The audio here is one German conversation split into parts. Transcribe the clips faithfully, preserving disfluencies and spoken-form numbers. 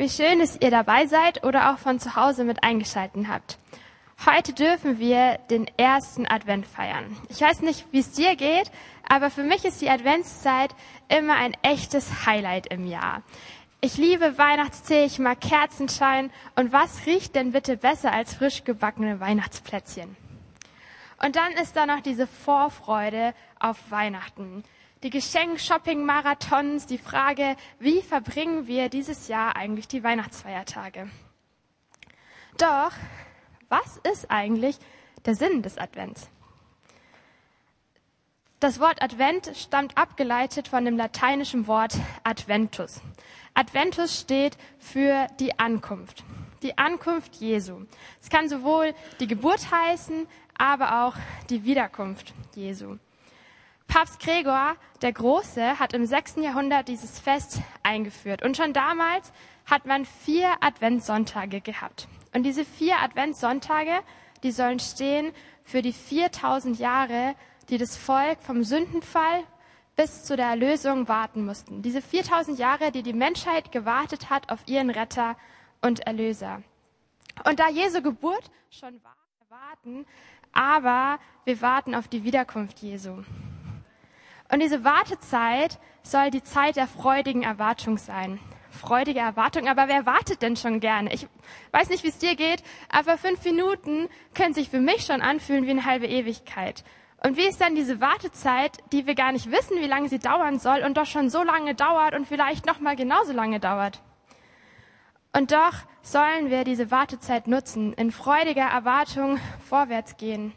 Wie schön, dass ihr dabei seid oder auch von zu Hause mit eingeschaltet habt. Heute dürfen wir den ersten Advent feiern. Ich weiß nicht, wie es dir geht, aber für mich ist die Adventszeit immer ein echtes Highlight im Jahr. Ich liebe Weihnachtstee, ich mag Kerzenschein und was riecht denn bitte besser als frisch gebackene Weihnachtsplätzchen? Und dann ist da noch diese Vorfreude auf Weihnachten. Die Geschenk-Shopping-Marathons, die Frage, wie verbringen wir dieses Jahr eigentlich die Weihnachtsfeiertage? Doch, was ist eigentlich der Sinn des Advents? Das Wort Advent stammt abgeleitet von dem lateinischen Wort Adventus. Adventus steht für die Ankunft, die Ankunft Jesu. Es kann sowohl die Geburt heißen, aber auch die Wiederkunft Jesu. Papst Gregor der Große hat im sechsten Jahrhundert dieses Fest eingeführt. Und schon damals hat man vier Adventssonntage gehabt. Und diese vier Adventssonntage, die sollen stehen für die viertausend Jahre, die das Volk vom Sündenfall bis zu der Erlösung warten mussten. Diese viertausend Jahre, die die Menschheit gewartet hat auf ihren Retter und Erlöser. Und da Jesu Geburt schon war, wir warten, aber wir warten auf die Wiederkunft Jesu. Und diese Wartezeit soll die Zeit der freudigen Erwartung sein. Freudige Erwartung, aber wer wartet denn schon gerne? Ich weiß nicht, wie es dir geht, aber fünf Minuten können sich für mich schon anfühlen wie eine halbe Ewigkeit. Und wie ist dann diese Wartezeit, die wir gar nicht wissen, wie lange sie dauern soll und doch schon so lange dauert und vielleicht noch mal genauso lange dauert? Und doch sollen wir diese Wartezeit nutzen, in freudiger Erwartung vorwärts gehen.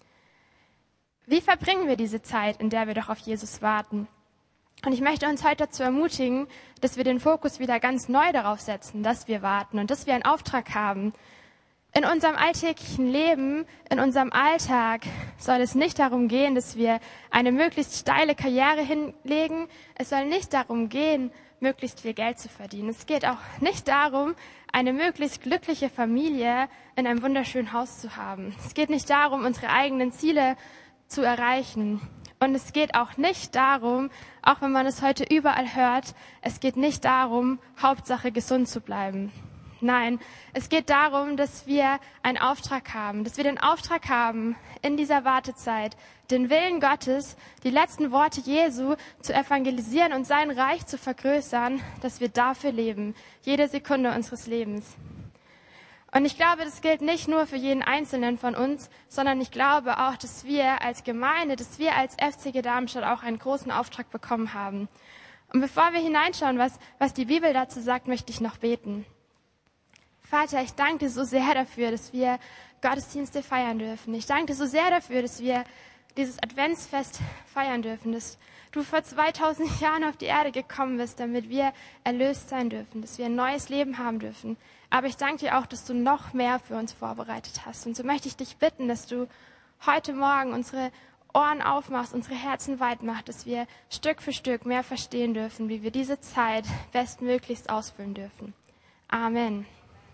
Wie verbringen wir diese Zeit, in der wir doch auf Jesus warten? Und ich möchte uns heute dazu ermutigen, dass wir den Fokus wieder ganz neu darauf setzen, dass wir warten und dass wir einen Auftrag haben. In unserem alltäglichen Leben, in unserem Alltag soll es nicht darum gehen, dass wir eine möglichst steile Karriere hinlegen. Es soll nicht darum gehen, möglichst viel Geld zu verdienen. Es geht auch nicht darum, eine möglichst glückliche Familie in einem wunderschönen Haus zu haben. Es geht nicht darum, unsere eigenen Ziele zu erreichen. Und es geht auch nicht darum, auch wenn man es heute überall hört, es geht nicht darum, Hauptsache gesund zu bleiben. Nein, es geht darum, dass wir einen Auftrag haben, dass wir den Auftrag haben, in dieser Wartezeit den Willen Gottes, die letzten Worte Jesu zu evangelisieren und sein Reich zu vergrößern, dass wir dafür leben, jede Sekunde unseres Lebens. Und ich glaube, das gilt nicht nur für jeden Einzelnen von uns, sondern ich glaube auch, dass wir als Gemeinde, dass wir als F C G Darmstadt auch einen großen Auftrag bekommen haben. Und bevor wir hineinschauen, was, was die Bibel dazu sagt, möchte ich noch beten. Vater, ich danke dir so sehr dafür, dass wir Gottesdienste feiern dürfen. Ich danke dir so sehr dafür, dass wir dieses Adventsfest feiern dürfen, dass du vor zweitausend Jahren auf die Erde gekommen bist, damit wir erlöst sein dürfen, dass wir ein neues Leben haben dürfen. Aber ich danke dir auch, dass du noch mehr für uns vorbereitet hast. Und so möchte ich dich bitten, dass du heute Morgen unsere Ohren aufmachst, unsere Herzen weit machst, dass wir Stück für Stück mehr verstehen dürfen, wie wir diese Zeit bestmöglichst ausfüllen dürfen. Amen.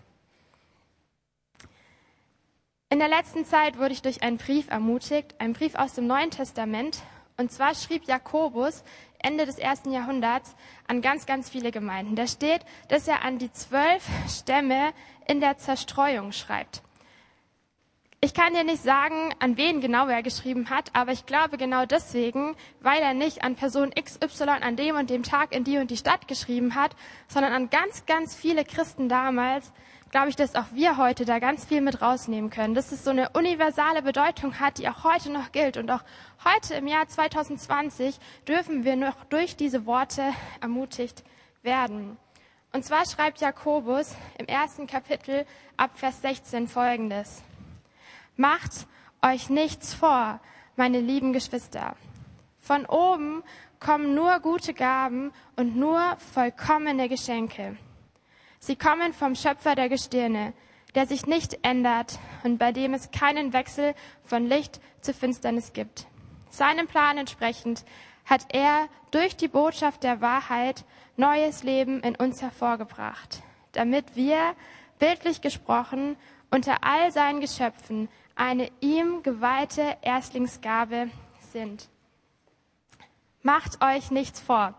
In der letzten Zeit wurde ich durch einen Brief ermutigt, einen Brief aus dem Neuen Testament. Und zwar schrieb Jakobus Ende des ersten Jahrhunderts an ganz, ganz viele Gemeinden. Da steht, dass er an die zwölf Stämme in der Zerstreuung schreibt. Ich kann dir nicht sagen, an wen genau er geschrieben hat, aber ich glaube genau deswegen, weil er nicht an Person X Y an dem und dem Tag in die und die Stadt geschrieben hat, sondern an ganz, ganz viele Christen damals, glaube ich, dass auch wir heute da ganz viel mit rausnehmen können. Dass es so eine universale Bedeutung hat, die auch heute noch gilt. Und auch heute im Jahr zwanzig zwanzig dürfen wir noch durch diese Worte ermutigt werden. Und zwar schreibt Jakobus im ersten Kapitel ab Vers sechzehn Folgendes. Macht euch nichts vor, meine lieben Geschwister. Von oben kommen nur gute Gaben und nur vollkommene Geschenke. Sie kommen vom Schöpfer der Gestirne, der sich nicht ändert und bei dem es keinen Wechsel von Licht zu Finsternis gibt. Seinem Plan entsprechend hat er durch die Botschaft der Wahrheit neues Leben in uns hervorgebracht, damit wir, bildlich gesprochen, unter all seinen Geschöpfen eine ihm geweihte Erstlingsgabe sind. Macht euch nichts vor.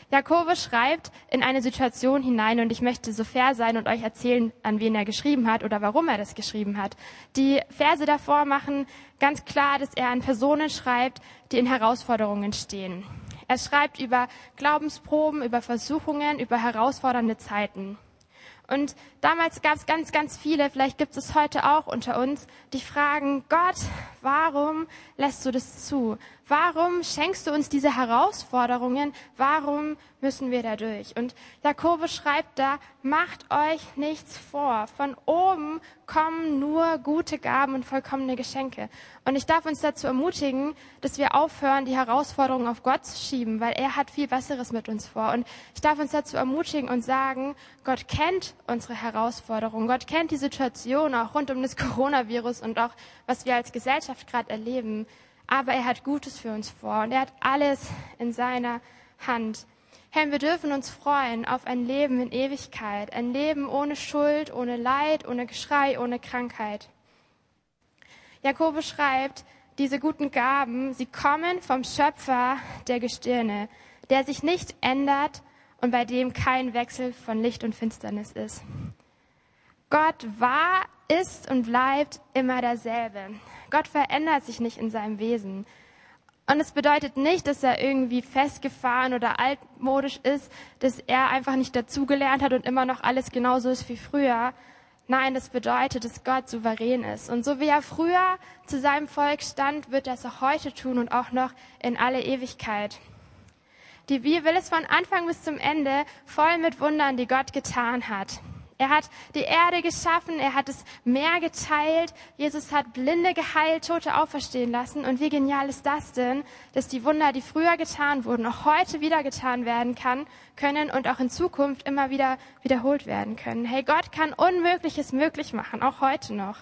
Jakobus schreibt in eine Situation hinein und ich möchte so fair sein und euch erzählen, an wen er geschrieben hat oder warum er das geschrieben hat. Die Verse davor machen ganz klar, dass er an Personen schreibt, die in Herausforderungen stehen. Er schreibt über Glaubensproben, über Versuchungen, über herausfordernde Zeiten. Und damals gab es ganz, ganz viele, vielleicht gibt es heute auch unter uns, die fragen, Gott, warum lässt du das zu? Warum schenkst du uns diese Herausforderungen? Warum müssen wir da durch? Und Jakobus schreibt da, macht euch nichts vor. Von oben kommen nur gute Gaben und vollkommene Geschenke. Und ich darf uns dazu ermutigen, dass wir aufhören, die Herausforderungen auf Gott zu schieben, weil er hat viel Besseres mit uns vor. Und ich darf uns dazu ermutigen und sagen, Gott kennt unsere Herausforderungen. Gott kennt die Situation auch rund um das Coronavirus und auch, was wir als Gesellschaft gerade erleben. Aber er hat Gutes für uns vor und er hat alles in seiner Hand. Herr, wir dürfen uns freuen auf ein Leben in Ewigkeit, ein Leben ohne Schuld, ohne Leid, ohne Geschrei, ohne Krankheit. Jakobus schreibt, diese guten Gaben, sie kommen vom Schöpfer der Gestirne, der sich nicht ändert und bei dem kein Wechsel von Licht und Finsternis ist. Gott war, ist und bleibt immer derselbe. Gott verändert sich nicht in seinem Wesen. Und es bedeutet nicht, dass er irgendwie festgefahren oder altmodisch ist, dass er einfach nicht dazugelernt hat und immer noch alles genauso ist wie früher. Nein, das bedeutet, dass Gott souverän ist. Und so wie er früher zu seinem Volk stand, wird er es auch heute tun und auch noch in alle Ewigkeit. Die Bibel ist von Anfang bis zum Ende voll mit Wundern, die Gott getan hat. Er hat die Erde geschaffen, er hat das Meer geteilt, Jesus hat Blinde geheilt, Tote auferstehen lassen. Und wie genial ist das denn, dass die Wunder, die früher getan wurden, auch heute wieder getan werden kann, können und auch in Zukunft immer wieder wiederholt werden können. Hey, Gott kann Unmögliches möglich machen, auch heute noch.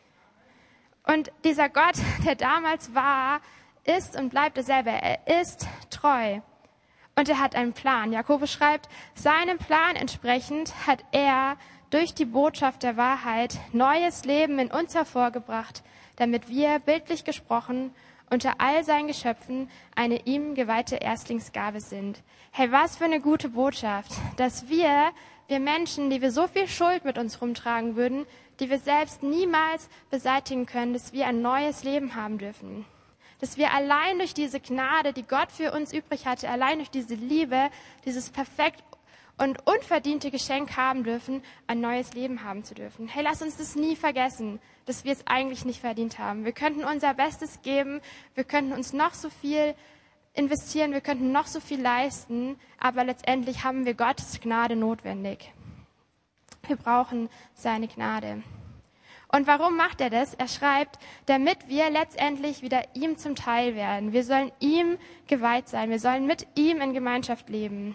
Und dieser Gott, der damals war, ist und bleibt derselbe. Er ist treu. Und er hat einen Plan. Jakobus schreibt, seinem Plan entsprechend hat er durch die Botschaft der Wahrheit neues Leben in uns hervorgebracht, damit wir, bildlich gesprochen, unter all seinen Geschöpfen eine ihm geweihte Erstlingsgabe sind. Hey, was für eine gute Botschaft, dass wir, wir Menschen, die wir so viel Schuld mit uns rumtragen würden, die wir selbst niemals beseitigen können, dass wir ein neues Leben haben dürfen. Dass wir allein durch diese Gnade, die Gott für uns übrig hatte, allein durch diese Liebe, dieses perfekt und unverdiente Geschenk haben dürfen, ein neues Leben haben zu dürfen. Hey, lass uns das nie vergessen, dass wir es eigentlich nicht verdient haben. Wir könnten unser Bestes geben, wir könnten uns noch so viel investieren, wir könnten noch so viel leisten, aber letztendlich haben wir Gottes Gnade notwendig. Wir brauchen seine Gnade. Und warum macht er das? Er schreibt, damit wir letztendlich wieder ihm zum Teil werden. Wir sollen ihm geweiht sein. Wir sollen mit ihm in Gemeinschaft leben.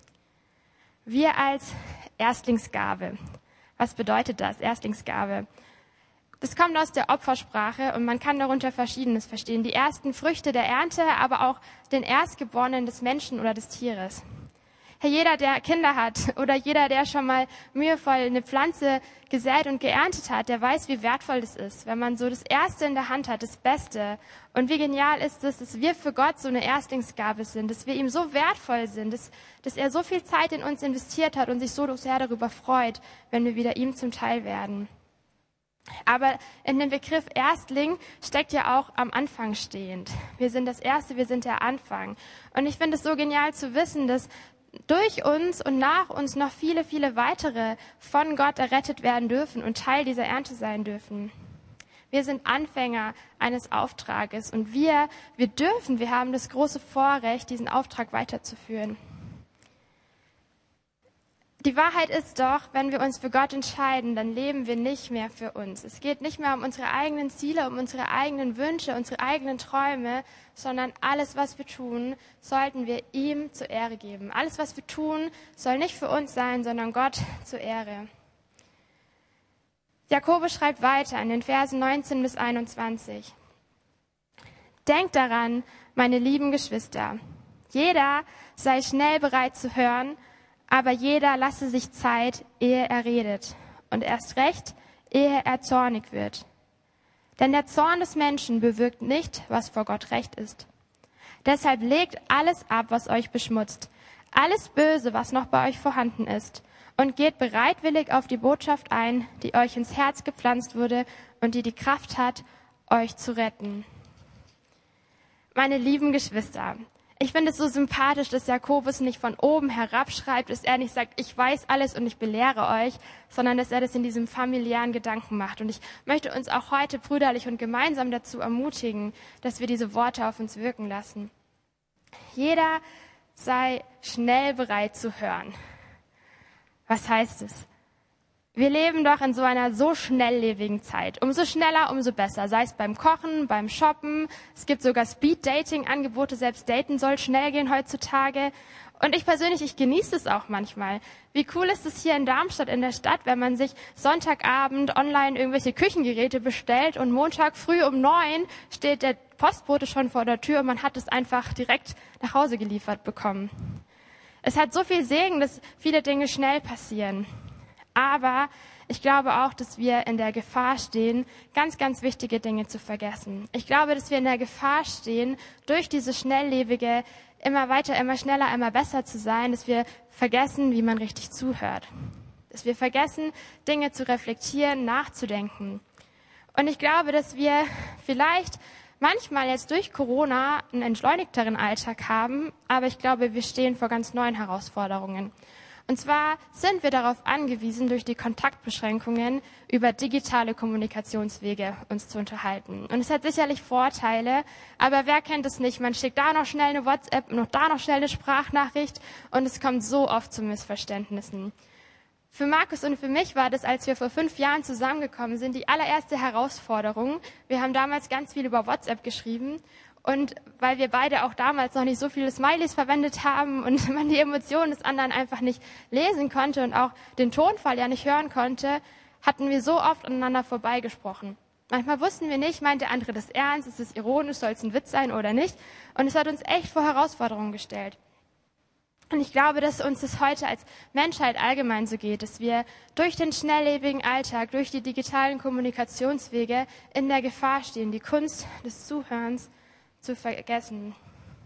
Wir als Erstlingsgabe. Was bedeutet das, Erstlingsgabe? Das kommt aus der Opfersprache und man kann darunter Verschiedenes verstehen. Die ersten Früchte der Ernte, aber auch den Erstgeborenen des Menschen oder des Tieres. Hey, jeder, der Kinder hat oder jeder, der schon mal mühevoll eine Pflanze gesät und geerntet hat, der weiß, wie wertvoll das ist, wenn man so das Erste in der Hand hat, das Beste. Und wie genial ist es, dass wir für Gott so eine Erstlingsgabe sind, dass wir ihm so wertvoll sind, dass, dass er so viel Zeit in uns investiert hat und sich so sehr darüber freut, wenn wir wieder ihm zum Teil werden. Aber in dem Begriff Erstling steckt ja auch am Anfang stehend. Wir sind das Erste, wir sind der Anfang. Und ich finde es so genial zu wissen, dass durch uns und nach uns noch viele, viele weitere von Gott errettet werden dürfen und Teil dieser Ernte sein dürfen. Wir sind Anfänger eines Auftrages und wir, wir dürfen, wir haben das große Vorrecht, diesen Auftrag weiterzuführen. Die Wahrheit ist doch, wenn wir uns für Gott entscheiden, dann leben wir nicht mehr für uns. Es geht nicht mehr um unsere eigenen Ziele, um unsere eigenen Wünsche, unsere eigenen Träume, sondern alles, was wir tun, sollten wir ihm zur Ehre geben. Alles, was wir tun, soll nicht für uns sein, sondern Gott zur Ehre. Jakobus schreibt weiter in den Versen neunzehn bis einundzwanzig. Denkt daran, meine lieben Geschwister, jeder sei schnell bereit zu hören, aber jeder lasse sich Zeit, ehe er redet, und erst recht, ehe er zornig wird. Denn der Zorn des Menschen bewirkt nicht, was vor Gott recht ist. Deshalb legt alles ab, was euch beschmutzt. alles Böse, was noch bei euch vorhanden ist, und geht bereitwillig auf die Botschaft ein, die euch ins Herz gepflanzt wurde und die die Kraft hat, euch zu retten. Meine lieben Geschwister, ich finde es so sympathisch, dass Jakobus nicht von oben herabschreibt, dass er nicht sagt, ich weiß alles und ich belehre euch, sondern dass er das in diesem familiären Gedanken macht. Und ich möchte uns auch heute brüderlich und gemeinsam dazu ermutigen, dass wir diese Worte auf uns wirken lassen. Jeder sei schnell bereit zu hören. Was heißt es? Wir leben doch in so einer so schnelllebigen Zeit. Umso schneller, umso besser. Sei es beim Kochen, beim Shoppen. Es gibt sogar Speed-Dating-Angebote. Selbst Daten soll schnell gehen heutzutage. Und ich persönlich, ich genieße es auch manchmal. Wie cool ist es hier in Darmstadt in der Stadt, wenn man sich Sonntagabend online irgendwelche Küchengeräte bestellt und Montag früh um neun steht der Postbote schon vor der Tür und man hat es einfach direkt nach Hause geliefert bekommen. Es hat so viel Segen, dass viele Dinge schnell passieren. Aber ich glaube auch, dass wir in der Gefahr stehen, ganz, ganz wichtige Dinge zu vergessen. Ich glaube, dass wir in der Gefahr stehen, durch diese schnelllebige, immer weiter, immer schneller, immer besser zu sein, dass wir vergessen, wie man richtig zuhört. Dass wir vergessen, Dinge zu reflektieren, nachzudenken. Und ich glaube, dass wir vielleicht manchmal jetzt durch Corona einen entschleunigteren Alltag haben, aber ich glaube, wir stehen vor ganz neuen Herausforderungen. Und zwar sind wir darauf angewiesen, durch die Kontaktbeschränkungen über digitale Kommunikationswege uns zu unterhalten. Und es hat sicherlich Vorteile, aber wer kennt es nicht? Man schickt da noch schnell eine WhatsApp, noch da noch schnell eine Sprachnachricht und es kommt so oft zu Missverständnissen. Für Markus und für mich war das, als wir vor fünf Jahren zusammengekommen sind, die allererste Herausforderung. Wir haben damals ganz viel über WhatsApp geschrieben. Und weil wir beide auch damals noch nicht so viele Smileys verwendet haben und man die Emotionen des anderen einfach nicht lesen konnte und auch den Tonfall ja nicht hören konnte, hatten wir so oft aneinander vorbeigesprochen. Manchmal wussten wir nicht, meint der andere das ernst, ist es ironisch, soll es ein Witz sein oder nicht. Und es hat uns echt vor Herausforderungen gestellt. Und ich glaube, dass uns das heute als Menschheit allgemein so geht, dass wir durch den schnelllebigen Alltag, durch die digitalen Kommunikationswege in der Gefahr stehen, die Kunst des Zuhörens zu vergessen.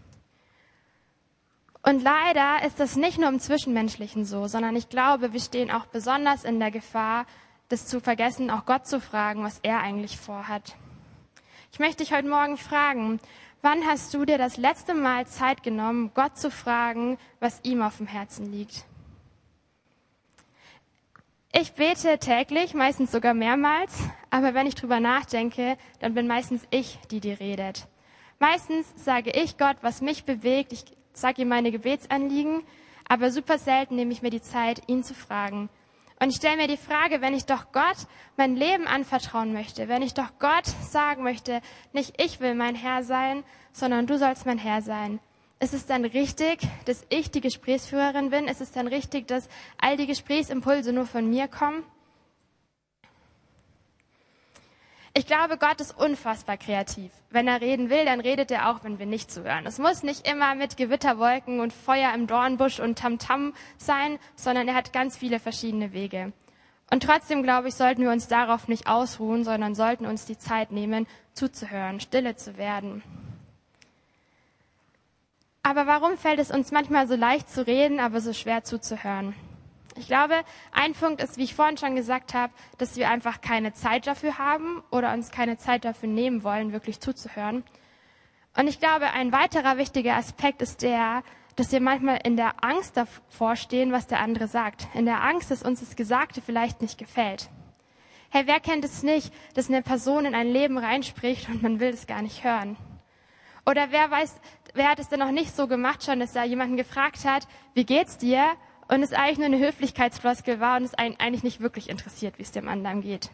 Und leider ist das nicht nur im Zwischenmenschlichen so, sondern ich glaube, wir stehen auch besonders in der Gefahr, das zu vergessen, auch Gott zu fragen, was er eigentlich vorhat. Ich möchte dich heute Morgen fragen, wann hast du dir das letzte Mal Zeit genommen, Gott zu fragen, was ihm auf dem Herzen liegt? Ich bete täglich, meistens sogar mehrmals, aber wenn ich drüber nachdenke, dann bin meistens ich, die die redet. Meistens sage ich Gott, was mich bewegt. Ich sage ihm meine Gebetsanliegen, aber super selten nehme ich mir die Zeit, ihn zu fragen. Und ich stelle mir die Frage, wenn ich doch Gott mein Leben anvertrauen möchte, wenn ich doch Gott sagen möchte, nicht ich will mein Herr sein, sondern du sollst mein Herr sein. Ist es dann richtig, dass ich die Gesprächsführerin bin? Ist es dann richtig, dass all die Gesprächsimpulse nur von mir kommen? Ich glaube, Gott ist unfassbar kreativ. Wenn er reden will, dann redet er auch, wenn wir nicht zuhören. Es muss nicht immer mit Gewitterwolken und Feuer im Dornbusch und Tamtam sein, sondern er hat ganz viele verschiedene Wege. Und trotzdem, glaube ich, sollten wir uns darauf nicht ausruhen, sondern sollten uns die Zeit nehmen, zuzuhören, stille zu werden. Aber warum fällt es uns manchmal so leicht zu reden, aber so schwer zuzuhören? Ich glaube, ein Punkt ist, wie ich vorhin schon gesagt habe, dass wir einfach keine Zeit dafür haben oder uns keine Zeit dafür nehmen wollen, wirklich zuzuhören. Und ich glaube, ein weiterer wichtiger Aspekt ist der, dass wir manchmal in der Angst davor stehen, was der andere sagt. In der Angst, dass uns das Gesagte vielleicht nicht gefällt. Hey, wer kennt es nicht, dass eine Person in ein Leben reinspricht und man will es gar nicht hören? Oder wer weiß, wer hat es denn noch nicht so gemacht schon, dass da jemanden gefragt hat, wie geht's dir? Und es eigentlich nur eine Höflichkeitsfloskel war und es einen eigentlich nicht wirklich interessiert, wie es dem anderen geht.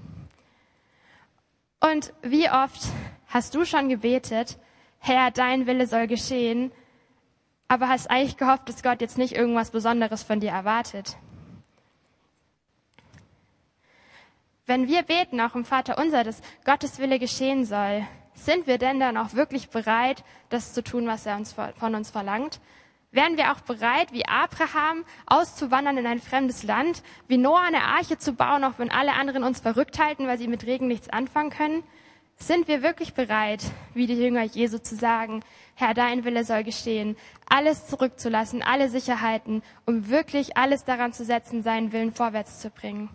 Und wie oft hast du schon gebetet, Herr, dein Wille soll geschehen, aber hast eigentlich gehofft, dass Gott jetzt nicht irgendwas Besonderes von dir erwartet? Wenn wir beten, auch im Vaterunser, dass Gottes Wille geschehen soll, sind wir denn dann auch wirklich bereit, das zu tun, was er uns von uns verlangt? Wären wir auch bereit, wie Abraham, auszuwandern in ein fremdes Land, wie Noah eine Arche zu bauen, auch wenn alle anderen uns verrückt halten, weil sie mit Regen nichts anfangen können? Sind wir wirklich bereit, wie die Jünger Jesu zu sagen, Herr, dein Wille soll geschehen, alles zurückzulassen, alle Sicherheiten, um wirklich alles daran zu setzen, seinen Willen vorwärts zu bringen?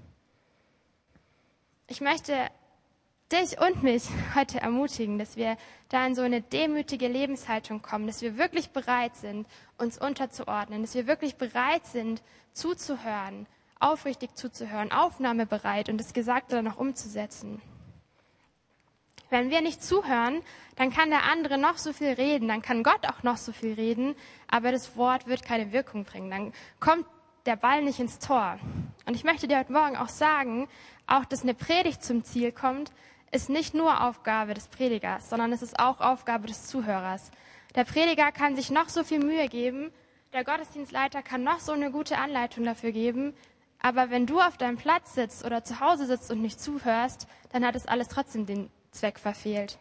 Ich möchte dich und mich heute ermutigen, dass wir da in so eine demütige Lebenshaltung kommen, dass wir wirklich bereit sind, uns unterzuordnen, dass wir wirklich bereit sind, zuzuhören, aufrichtig zuzuhören, aufnahmebereit und das Gesagte dann auch umzusetzen. Wenn wir nicht zuhören, dann kann der andere noch so viel reden, dann kann Gott auch noch so viel reden, aber das Wort wird keine Wirkung bringen. Dann kommt der Ball nicht ins Tor. Und ich möchte dir heute Morgen auch sagen, auch dass eine Predigt zum Ziel kommt, ist nicht nur Aufgabe des Predigers, sondern es ist auch Aufgabe des Zuhörers. Der Prediger kann sich noch so viel Mühe geben, der Gottesdienstleiter kann noch so eine gute Anleitung dafür geben, aber wenn du auf deinem Platz sitzt oder zu Hause sitzt und nicht zuhörst, dann hat es alles trotzdem den Zweck verfehlt.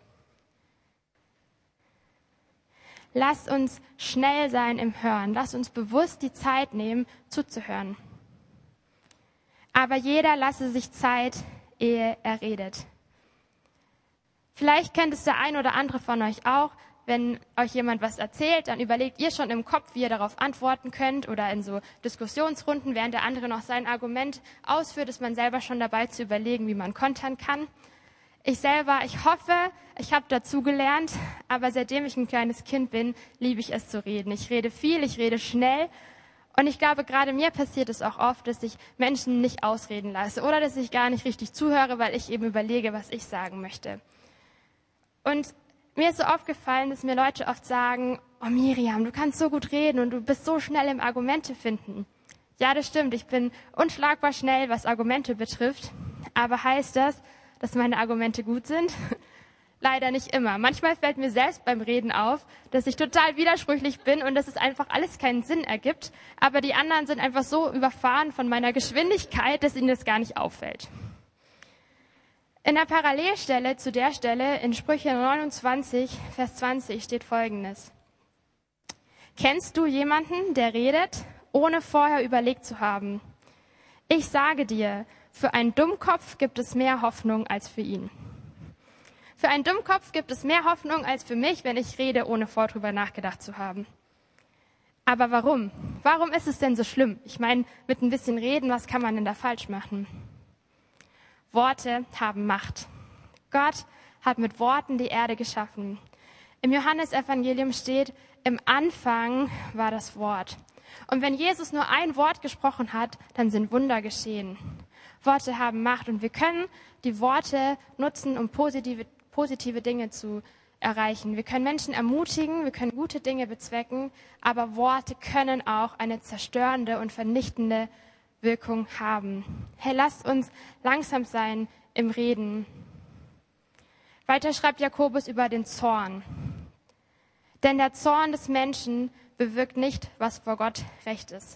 Lasst uns schnell sein im Hören. Lasst uns bewusst die Zeit nehmen, zuzuhören. Aber jeder lasse sich Zeit, ehe er redet. Vielleicht kennt es der ein oder andere von euch auch. Wenn euch jemand was erzählt, dann überlegt ihr schon im Kopf, wie ihr darauf antworten könnt oder in so Diskussionsrunden, während der andere noch sein Argument ausführt, ist man selber schon dabei zu überlegen, wie man kontern kann. Ich selber, ich hoffe, ich habe dazugelernt, aber seitdem ich ein kleines Kind bin, liebe ich es zu reden. Ich rede viel, ich rede schnell und ich glaube, gerade mir passiert es auch oft, dass ich Menschen nicht ausreden lasse oder dass ich gar nicht richtig zuhöre, weil ich eben überlege, was ich sagen möchte. Und mir ist so aufgefallen, dass mir Leute oft sagen, oh Miriam, du kannst so gut reden und du bist so schnell im Argumente finden. Ja, das stimmt, ich bin unschlagbar schnell, was Argumente betrifft, aber heißt das, dass meine Argumente gut sind? Leider nicht immer. Manchmal fällt mir selbst beim Reden auf, dass ich total widersprüchlich bin und dass es einfach alles keinen Sinn ergibt. Aber die anderen sind einfach so überfahren von meiner Geschwindigkeit, dass ihnen das gar nicht auffällt. In der Parallelstelle zu der Stelle in Sprüche neunundzwanzig, Vers zwanzig steht Folgendes. Kennst du jemanden, der redet, ohne vorher überlegt zu haben? Ich sage dir, für einen Dummkopf gibt es mehr Hoffnung als für ihn. Für einen Dummkopf gibt es mehr Hoffnung als für mich, wenn ich rede, ohne vorher drüber nachgedacht zu haben. Aber warum? Warum ist es denn so schlimm? Ich meine, mit ein bisschen Reden, was kann man denn da falsch machen? Worte haben Macht. Gott hat mit Worten die Erde geschaffen. Im Johannesevangelium steht, im Anfang war das Wort. Und wenn Jesus nur ein Wort gesprochen hat, dann sind Wunder geschehen. Worte haben Macht und wir können die Worte nutzen, um positive, positive Dinge zu erreichen. Wir können Menschen ermutigen, wir können gute Dinge bezwecken, aber Worte können auch eine zerstörende und vernichtende Wirkung haben. Hey, lasst uns langsam sein im Reden. Weiter schreibt Jakobus über den Zorn. Denn der Zorn des Menschen bewirkt nicht, was vor Gott recht ist.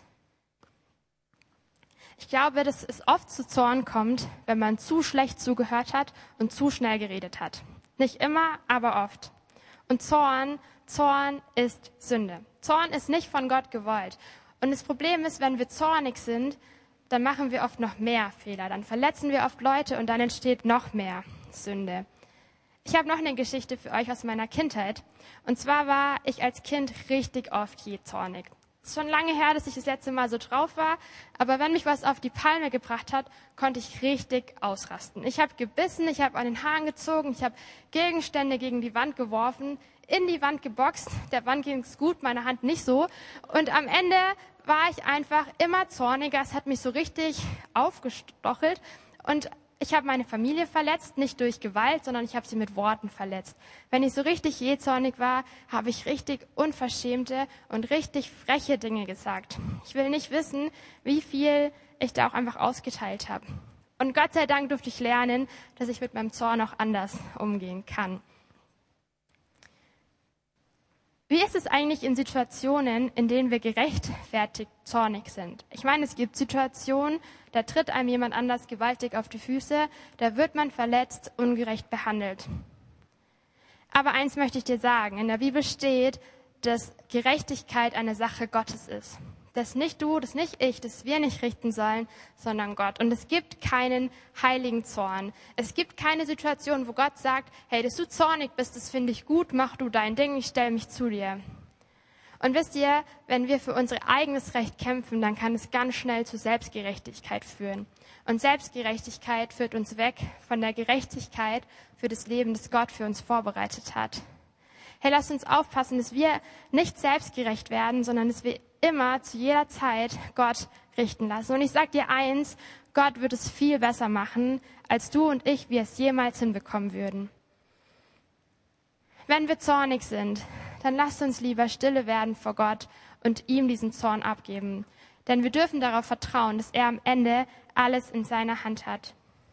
Ich glaube, dass es oft zu Zorn kommt, wenn man zu schlecht zugehört hat und zu schnell geredet hat. Nicht immer, aber oft. Und Zorn, Zorn ist Sünde. Zorn ist nicht von Gott gewollt. Und das Problem ist, wenn wir zornig sind, dann machen wir oft noch mehr Fehler. Dann verletzen wir oft Leute und dann entsteht noch mehr Sünde. Ich habe noch eine Geschichte für euch aus meiner Kindheit. Und zwar war ich als Kind richtig oft je zornig. Es ist schon lange her, dass ich das letzte Mal so drauf war, aber wenn mich was auf die Palme gebracht hat, konnte ich richtig ausrasten. Ich habe gebissen, ich habe an den Haaren gezogen, ich habe Gegenstände gegen die Wand geworfen, in die Wand geboxt. Der Wand ging es gut, meine Hand nicht so. Und am Ende war ich einfach immer zorniger. Es hat mich so richtig aufgestochelt und ich habe meine Familie verletzt, nicht durch Gewalt, sondern ich habe sie mit Worten verletzt. Wenn ich so richtig jähzornig war, habe ich richtig unverschämte und richtig freche Dinge gesagt. Ich will nicht wissen, wie viel ich da auch einfach ausgeteilt habe. Und Gott sei Dank durfte ich lernen, dass ich mit meinem Zorn auch anders umgehen kann. Wie ist es eigentlich in Situationen, in denen wir gerechtfertigt zornig sind? Ich meine, es gibt Situationen, da tritt einem jemand anders gewaltig auf die Füße, da wird man verletzt, ungerecht behandelt. Aber eins möchte ich dir sagen, in der Bibel steht, dass Gerechtigkeit eine Sache Gottes ist. dass nicht du, dass nicht ich, dass wir nicht richten sollen, sondern Gott. Und es gibt keinen heiligen Zorn. Es gibt keine Situation, wo Gott sagt, hey, dass du zornig bist, das finde ich gut, mach du dein Ding, ich stelle mich zu dir. Und wisst ihr, wenn wir für unser eigenes Recht kämpfen, dann kann es ganz schnell zu Selbstgerechtigkeit führen. Und Selbstgerechtigkeit führt uns weg von der Gerechtigkeit für das Leben, das Gott für uns vorbereitet hat. Hey, lasst uns aufpassen, dass wir nicht selbstgerecht werden, sondern dass wir immer zu jeder Zeit Gott richten lassen. Und ich sage dir eins, Gott wird es viel besser machen, als du und ich, wir es jemals hinbekommen würden. Wenn wir zornig sind, dann lasst uns lieber stille werden vor Gott und ihm diesen Zorn abgeben. Denn wir dürfen darauf vertrauen, dass er am Ende alles in seiner Hand hat.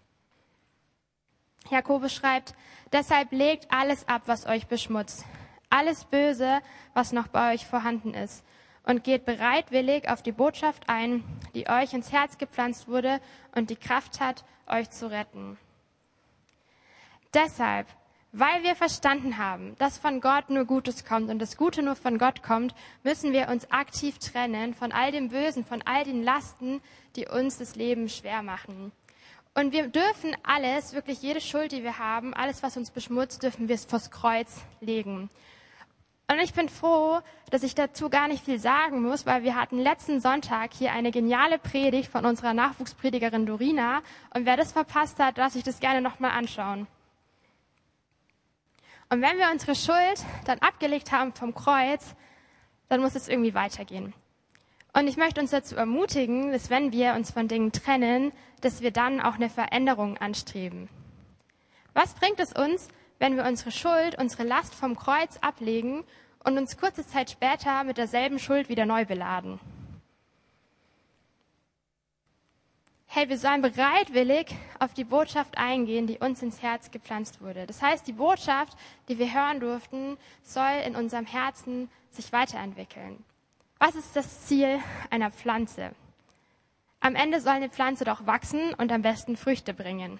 Jakobus schreibt, deshalb legt alles ab, was euch beschmutzt. Alles Böse, was noch bei euch vorhanden ist. Und geht bereitwillig auf die Botschaft ein, die euch ins Herz gepflanzt wurde und die Kraft hat, euch zu retten. Deshalb, weil wir verstanden haben, dass von Gott nur Gutes kommt und das Gute nur von Gott kommt, müssen wir uns aktiv trennen von all dem Bösen, von all den Lasten, die uns das Leben schwer machen. Und wir dürfen alles, wirklich jede Schuld, die wir haben, alles, was uns beschmutzt, dürfen wir es vors Kreuz legen. Und ich bin froh, dass ich dazu gar nicht viel sagen muss, weil wir hatten letzten Sonntag hier eine geniale Predigt von unserer Nachwuchspredigerin Dorina. Und wer das verpasst hat, darf sich das gerne nochmal anschauen. Und wenn wir unsere Schuld dann abgelegt haben vom Kreuz, dann muss es irgendwie weitergehen. Und ich möchte uns dazu ermutigen, dass wenn wir uns von Dingen trennen, dass wir dann auch eine Veränderung anstreben. Was bringt es uns, wenn wir unsere Schuld, unsere Last vom Kreuz ablegen und uns kurze Zeit später mit derselben Schuld wieder neu beladen? Hey, wir sollen bereitwillig auf die Botschaft eingehen, die uns ins Herz gepflanzt wurde. Das heißt, die Botschaft, die wir hören durften, soll in unserem Herzen sich weiterentwickeln. Was ist das Ziel einer Pflanze? Am Ende soll eine Pflanze doch wachsen und am besten Früchte bringen.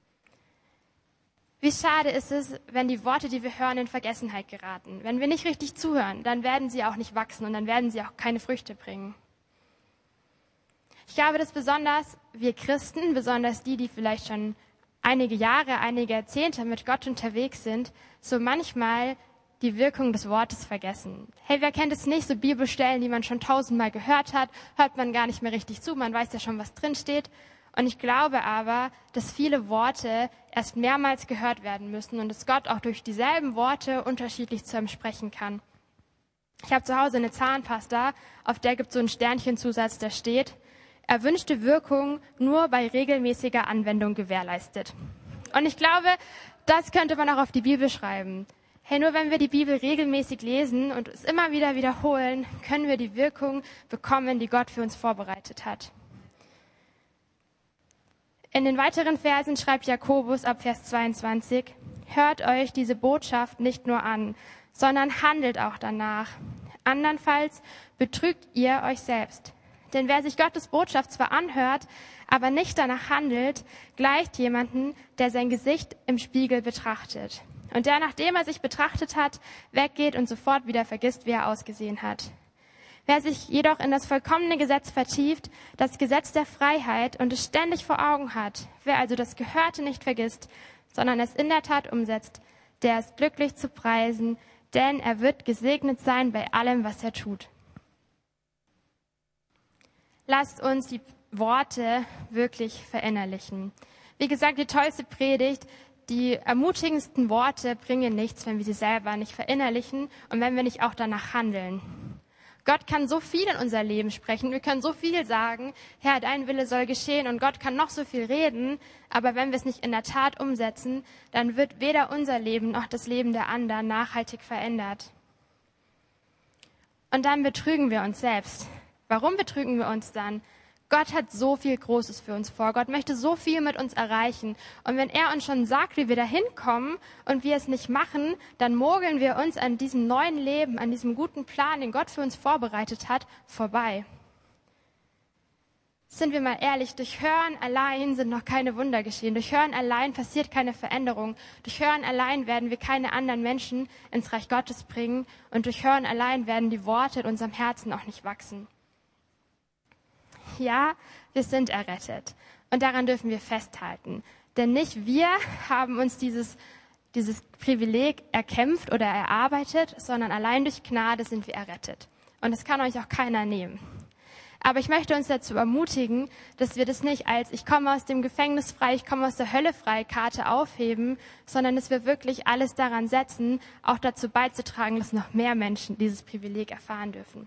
Wie schade ist es, wenn die Worte, die wir hören, in Vergessenheit geraten. Wenn wir nicht richtig zuhören, dann werden sie auch nicht wachsen und dann werden sie auch keine Früchte bringen. Ich glaube, dass besonders wir Christen, besonders die, die vielleicht schon einige Jahre, einige Jahrzehnte mit Gott unterwegs sind, so manchmal die Wirkung des Wortes vergessen. Hey, wer kennt es nicht, so Bibelstellen, die man schon tausendmal gehört hat, hört man gar nicht mehr richtig zu, man weiß ja schon, was drin steht. Und ich glaube aber, dass viele Worte erst mehrmals gehört werden müssen und dass Gott auch durch dieselben Worte unterschiedlich zu einem sprechen kann. Ich habe zu Hause eine Zahnpasta, auf der gibt es so einen Sternchenzusatz, da steht, erwünschte Wirkung nur bei regelmäßiger Anwendung gewährleistet. Und ich glaube, das könnte man auch auf die Bibel schreiben. Hey, nur wenn wir die Bibel regelmäßig lesen und es immer wieder wiederholen, können wir die Wirkung bekommen, die Gott für uns vorbereitet hat. In den weiteren Versen schreibt Jakobus ab Vers zweiundzwanzig, hört euch diese Botschaft nicht nur an, sondern handelt auch danach. Andernfalls betrügt ihr euch selbst. Denn wer sich Gottes Botschaft zwar anhört, aber nicht danach handelt, gleicht jemanden, der sein Gesicht im Spiegel betrachtet. Und der, nachdem er sich betrachtet hat, weggeht und sofort wieder vergisst, wie er ausgesehen hat. Wer sich jedoch in das vollkommene Gesetz vertieft, das Gesetz der Freiheit, und es ständig vor Augen hat, wer also das Gehörte nicht vergisst, sondern es in der Tat umsetzt, der ist glücklich zu preisen, denn er wird gesegnet sein bei allem, was er tut. Lasst uns die Worte wirklich verinnerlichen. Wie gesagt, die tollste Predigt, die ermutigendsten Worte bringen nichts, wenn wir sie selber nicht verinnerlichen und wenn wir nicht auch danach handeln. Gott kann so viel in unser Leben sprechen. Wir können so viel sagen, Herr, dein Wille soll geschehen, und Gott kann noch so viel reden. Aber wenn wir es nicht in der Tat umsetzen, dann wird weder unser Leben noch das Leben der anderen nachhaltig verändert. Und dann betrügen wir uns selbst. Warum betrügen wir uns dann? Gott hat so viel Großes für uns vor. Gott möchte so viel mit uns erreichen. Und wenn er uns schon sagt, wie wir da hinkommen und wir es nicht machen, dann mogeln wir uns an diesem neuen Leben, an diesem guten Plan, den Gott für uns vorbereitet hat, vorbei. Sind wir mal ehrlich, durch Hören allein sind noch keine Wunder geschehen. Durch Hören allein passiert keine Veränderung. Durch Hören allein werden wir keine anderen Menschen ins Reich Gottes bringen. Und durch Hören allein werden die Worte in unserem Herzen auch nicht wachsen. Ja, wir sind errettet. Und daran dürfen wir festhalten. Denn nicht wir haben uns dieses, dieses Privileg erkämpft oder erarbeitet, sondern allein durch Gnade sind wir errettet. Und das kann euch auch keiner nehmen. Aber ich möchte uns dazu ermutigen, dass wir das nicht als ich komme aus dem Gefängnis frei, ich komme aus der Hölle frei Karte aufheben, sondern dass wir wirklich alles daran setzen, auch dazu beizutragen, dass noch mehr Menschen dieses Privileg erfahren dürfen.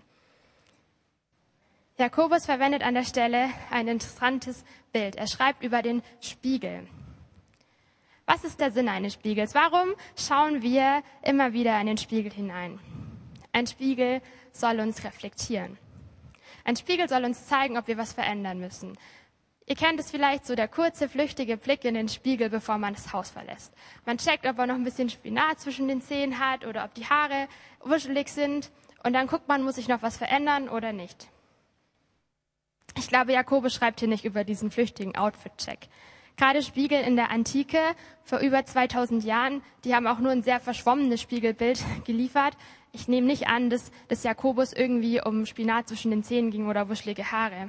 Jakobus verwendet an der Stelle ein interessantes Bild. Er schreibt über den Spiegel. Was ist der Sinn eines Spiegels? Warum schauen wir immer wieder in den Spiegel hinein? Ein Spiegel soll uns reflektieren. Ein Spiegel soll uns zeigen, ob wir was verändern müssen. Ihr kennt es vielleicht, so der kurze, flüchtige Blick in den Spiegel, bevor man das Haus verlässt. Man checkt, ob er noch ein bisschen Spinat zwischen den Zähnen hat oder ob die Haare wuschelig sind. Und dann guckt man, muss ich noch was verändern oder nicht. Ich glaube, Jakobus schreibt hier nicht über diesen flüchtigen Outfit-Check. Gerade Spiegel in der Antike, vor über zweitausend Jahren, die haben auch nur ein sehr verschwommenes Spiegelbild geliefert. Ich nehme nicht an, dass, dass Jakobus irgendwie um Spinat zwischen den Zähnen ging oder wuschelige Haare.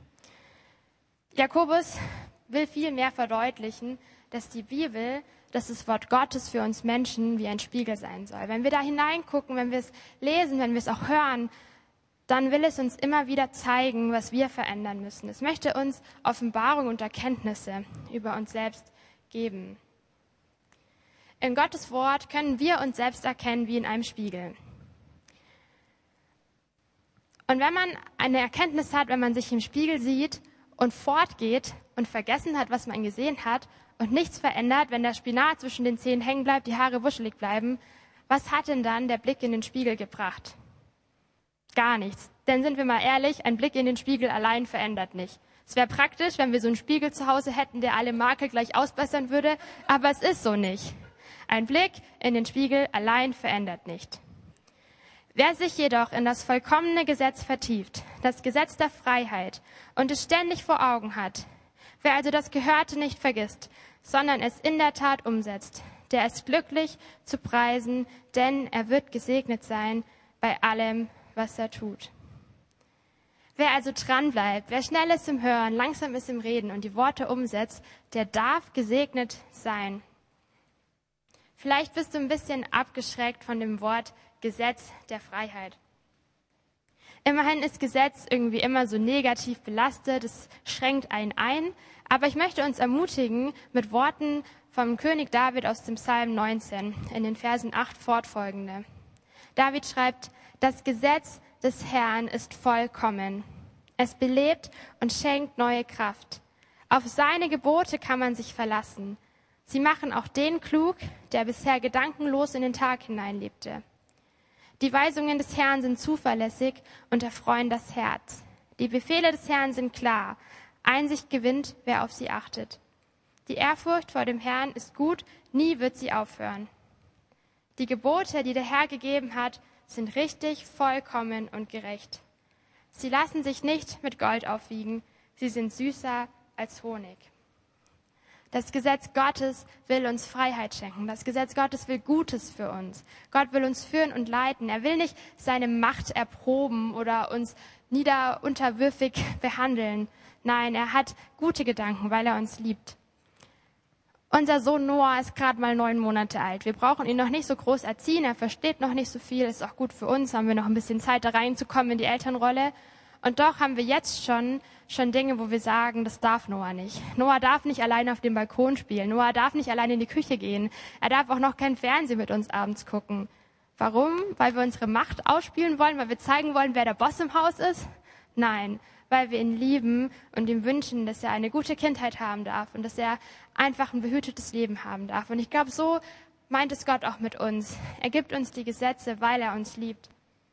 Jakobus will viel mehr verdeutlichen, dass die Bibel, dass das Wort Gottes für uns Menschen wie ein Spiegel sein soll. Wenn wir da hineingucken, wenn wir es lesen, wenn wir es auch hören, dann will es uns immer wieder zeigen, was wir verändern müssen. Es möchte uns Offenbarung und Erkenntnisse über uns selbst geben. In Gottes Wort können wir uns selbst erkennen wie in einem Spiegel. Und wenn man eine Erkenntnis hat, wenn man sich im Spiegel sieht und fortgeht und vergessen hat, was man gesehen hat und nichts verändert, wenn der Spinat zwischen den Zähnen hängen bleibt, die Haare wuschelig bleiben, was hat denn dann der Blick in den Spiegel gebracht? Gar nichts. Denn sind wir mal ehrlich, ein Blick in den Spiegel allein verändert nicht. Es wäre praktisch, wenn wir so einen Spiegel zu Hause hätten, der alle Makel gleich ausbessern würde, aber es ist so nicht. Ein Blick in den Spiegel allein verändert nicht. Wer sich jedoch in das vollkommene Gesetz vertieft, das Gesetz der Freiheit, und es ständig vor Augen hat, wer also das Gehörte nicht vergisst, sondern es in der Tat umsetzt, der ist glücklich zu preisen, denn er wird gesegnet sein bei allem, was er tut. Wer also dranbleibt, wer schnell ist im Hören, langsam ist im Reden und die Worte umsetzt, der darf gesegnet sein. Vielleicht bist du ein bisschen abgeschreckt von dem Wort Gesetz der Freiheit. Immerhin ist Gesetz irgendwie immer so negativ belastet, es schränkt einen ein, aber ich möchte uns ermutigen mit Worten vom König David aus dem Psalm neunzehn in den Versen acht fortfolgende. David schreibt: Das Gesetz des Herrn ist vollkommen. Es belebt und schenkt neue Kraft. Auf seine Gebote kann man sich verlassen. Sie machen auch den klug, der bisher gedankenlos in den Tag hineinlebte. Die Weisungen des Herrn sind zuverlässig und erfreuen das Herz. Die Befehle des Herrn sind klar. Einsicht gewinnt, wer auf sie achtet. Die Ehrfurcht vor dem Herrn ist gut, nie wird sie aufhören. Die Gebote, die der Herr gegeben hat, sind richtig, vollkommen und gerecht. Sie lassen sich nicht mit Gold aufwiegen, sie sind süßer als Honig. Das Gesetz Gottes will uns Freiheit schenken. Das Gesetz Gottes will Gutes für uns. Gott will uns führen und leiten. Er will nicht seine Macht erproben oder uns niederunterwürfig behandeln. Nein, er hat gute Gedanken, weil er uns liebt. Unser Sohn Noah ist gerade mal neun Monate alt. Wir brauchen ihn noch nicht so groß erziehen. Er versteht noch nicht so viel. Ist auch gut für uns. Haben wir noch ein bisschen Zeit, da reinzukommen in die Elternrolle. Und doch haben wir jetzt schon, schon Dinge, wo wir sagen, das darf Noah nicht. Noah darf nicht alleine auf dem Balkon spielen. Noah darf nicht alleine in die Küche gehen. Er darf auch noch kein Fernsehen mit uns abends gucken. Warum? Weil wir unsere Macht ausspielen wollen? Weil wir zeigen wollen, wer der Boss im Haus ist? Nein, weil wir ihn lieben und ihm wünschen, dass er eine gute Kindheit haben darf und dass er einfach ein behütetes Leben haben darf. Und ich glaube, so meint es Gott auch mit uns. Er gibt uns die Gesetze, weil er uns liebt.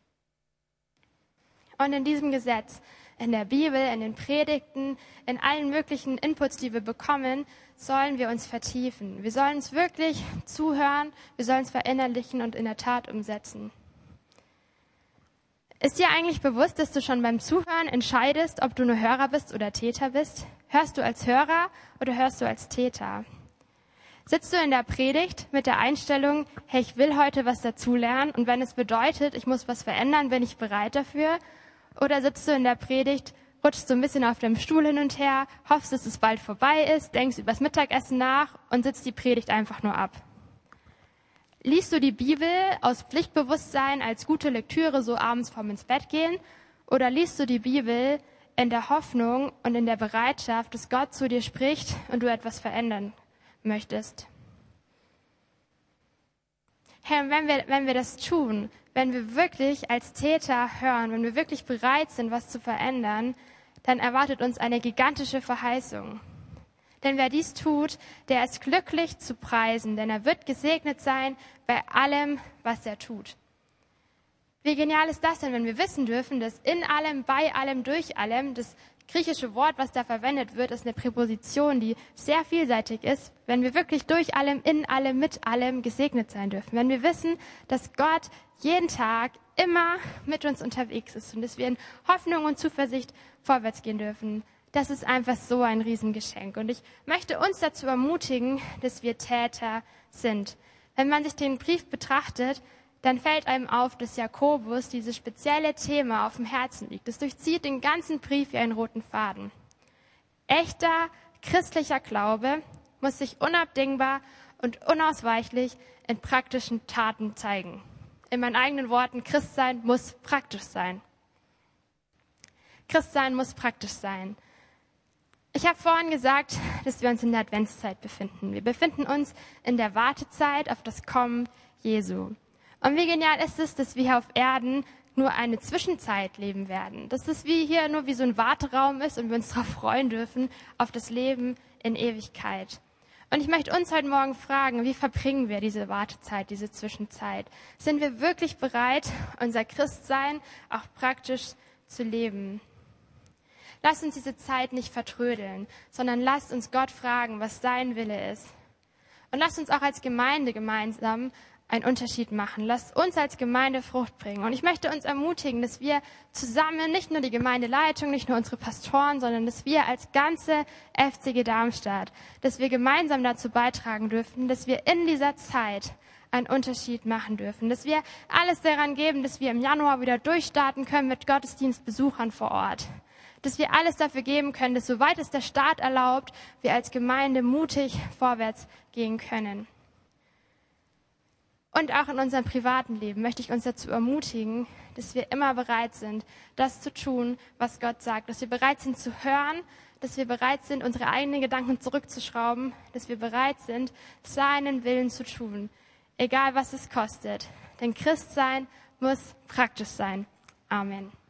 Und in diesem Gesetz, in der Bibel, in den Predigten, in allen möglichen Inputs, die wir bekommen, sollen wir uns vertiefen. Wir sollen uns wirklich zuhören, wir sollen es verinnerlichen und in der Tat umsetzen. Ist dir eigentlich bewusst, dass du schon beim Zuhören entscheidest, ob du nur Hörer bist oder Täter bist? Hörst du als Hörer oder hörst du als Täter? Sitzt du in der Predigt mit der Einstellung, hey, ich will heute was dazulernen und wenn es bedeutet, ich muss was verändern, bin ich bereit dafür? Oder sitzt du in der Predigt, rutschst so ein bisschen auf dem Stuhl hin und her, hoffst, dass es bald vorbei ist, denkst übers Mittagessen nach und sitzt die Predigt einfach nur ab. Liest du die Bibel aus Pflichtbewusstsein als gute Lektüre so abends vorm ins Bett gehen? Oder liest du die Bibel in der Hoffnung und in der Bereitschaft, dass Gott zu dir spricht und du etwas verändern möchtest? Herr, wenn wir, wenn wir das tun, wenn wir wirklich als Täter hören, wenn wir wirklich bereit sind, was zu verändern, dann erwartet uns eine gigantische Verheißung. Denn wer dies tut, der ist glücklich zu preisen, denn er wird gesegnet sein bei allem, was er tut. Wie genial ist das denn, wenn wir wissen dürfen, dass in allem, bei allem, durch allem, das griechische Wort, was da verwendet wird, ist eine Präposition, die sehr vielseitig ist, wenn wir wirklich durch allem, in allem, mit allem gesegnet sein dürfen. Wenn wir wissen, dass Gott jeden Tag immer mit uns unterwegs ist und dass wir in Hoffnung und Zuversicht vorwärts gehen dürfen. Das ist einfach so ein Riesengeschenk. Und ich möchte uns dazu ermutigen, dass wir Täter sind. Wenn man sich den Brief betrachtet, dann fällt einem auf, dass Jakobus dieses spezielle Thema auf dem Herzen liegt. Das durchzieht den ganzen Brief wie einen roten Faden. Echter christlicher Glaube muss sich unabdingbar und unausweichlich in praktischen Taten zeigen. In meinen eigenen Worten, Christsein muss praktisch sein. Christsein muss praktisch sein. Ich habe vorhin gesagt, dass wir uns in der Adventszeit befinden. Wir befinden uns in der Wartezeit auf das Kommen Jesu. Und wie genial ist es, dass wir hier auf Erden nur eine Zwischenzeit leben werden. Dass das wie hier nur wie so ein Warteraum ist und wir uns darauf freuen dürfen, auf das Leben in Ewigkeit. Und ich möchte uns heute Morgen fragen, wie verbringen wir diese Wartezeit, diese Zwischenzeit? Sind wir wirklich bereit, unser Christsein auch praktisch zu leben? Lasst uns diese Zeit nicht vertrödeln, sondern lasst uns Gott fragen, was sein Wille ist. Und lasst uns auch als Gemeinde gemeinsam einen Unterschied machen. Lasst uns als Gemeinde Frucht bringen. Und ich möchte uns ermutigen, dass wir zusammen, nicht nur die Gemeindeleitung, nicht nur unsere Pastoren, sondern dass wir als ganze F C G Darmstadt, dass wir gemeinsam dazu beitragen dürfen, dass wir in dieser Zeit einen Unterschied machen dürfen. Dass wir alles daran geben, dass wir im Januar wieder durchstarten können mit Gottesdienstbesuchern vor Ort. Dass wir alles dafür geben können, dass soweit es der Staat erlaubt, wir als Gemeinde mutig vorwärts gehen können. Und auch in unserem privaten Leben möchte ich uns dazu ermutigen, dass wir immer bereit sind, das zu tun, was Gott sagt. Dass wir bereit sind zu hören, dass wir bereit sind, unsere eigenen Gedanken zurückzuschrauben, dass wir bereit sind, seinen Willen zu tun, egal was es kostet. Denn Christsein muss praktisch sein. Amen.